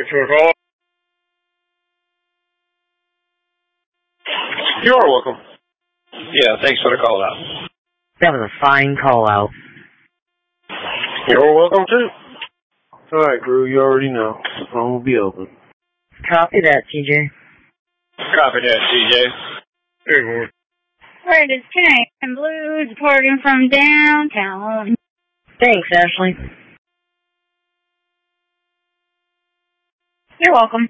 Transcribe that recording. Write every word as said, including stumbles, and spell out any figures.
Thanks for the call. You are welcome. Yeah, thanks for the call out. That was a fine call out. You're welcome too. Alright, Drew, you already know. The phone will be open. Copy that, T J. Copy that, T J. Hey, boy. Alright, it's ten a.m. Blues reporting from downtown. Thanks, Ashley. You're welcome.